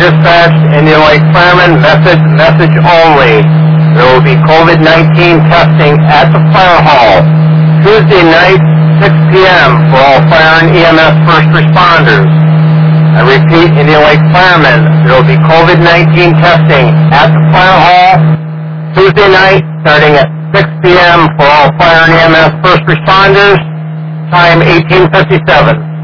dispatch, Indian Lake Firemen, message only. There will be COVID-19 testing at the fire hall. Tuesday night, 6 p.m. for all fire and EMS first responders. I repeat, Indian Lake Firemen, there will be COVID-19 testing at the fire hall. Tuesday night, starting at 6 p.m. for all fire and EMS first responders. Time 1857.